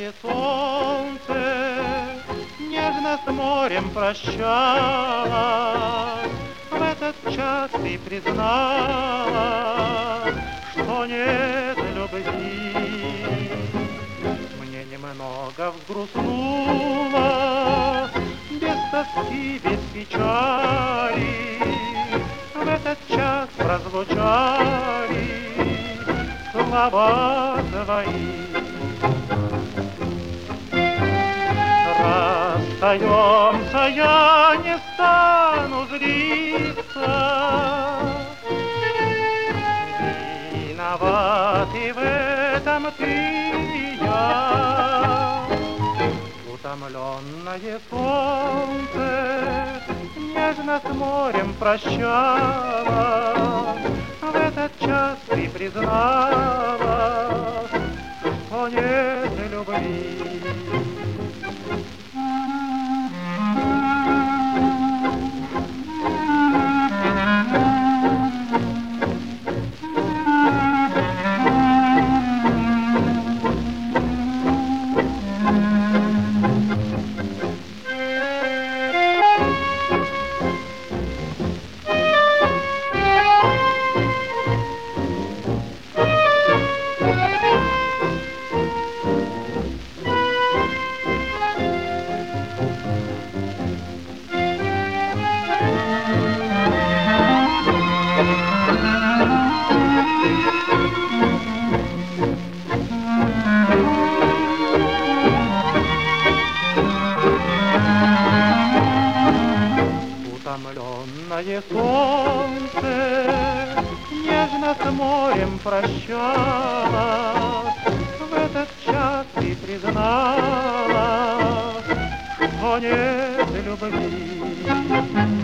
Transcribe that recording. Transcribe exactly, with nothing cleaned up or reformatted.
Утомленное солнце нежно с морем прощалось. В этот час ты призналась, что нет любви. Мне немного взгрустнуло, без тоски, без печали. В этот час прозвучали слова твои. Расстаемся, я не стану злиться. Виноват и в этом ты и я. Утомленное солнце нежно с морем прощалось. В этот час ты призналась, что нет любви. Утомленное солнце нежно с морем прощалось. В этот час ты призналась, что нет любви.